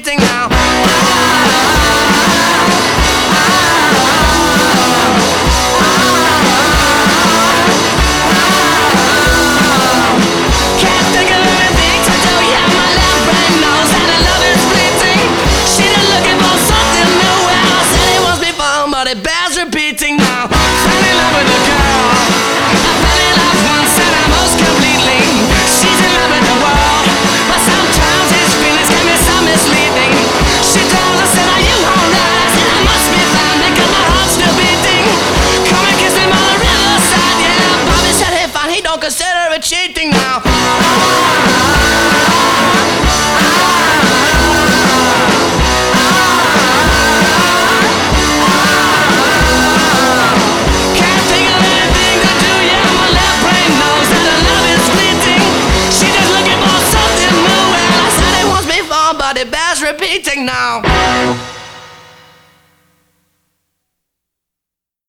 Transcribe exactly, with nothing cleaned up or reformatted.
repeating now. Can't think of anything to do, yeah, my left brain knows that the love is fleeting. She just looking for something new, well, I said it once before, but it bears repeating now. Fell in love with a girl, I fell in love once and I most completely. She's in love with the world, but sometimes his feelings can be so misleading. She told us that are you alright? I said I must be fine because my heart's still beating. Come and kiss me by the riverside, yeah. Bobby said hey fine, he don't consider it cheating now. Can't think of anything to do, yeah, my left brain knows that the love is fleeting. She just looking for something new, well, I said it once before, but it bears repeating now.